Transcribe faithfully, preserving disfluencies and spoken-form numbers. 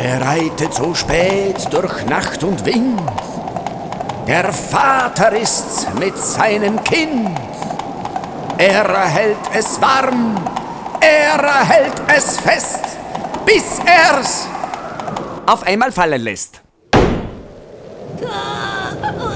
Er reitet so spät durch Nacht und Wind. Der Vater ist's mit seinem Kind. Er hält es warm, er hält es fest, bis er's auf einmal fallen lässt. Ah,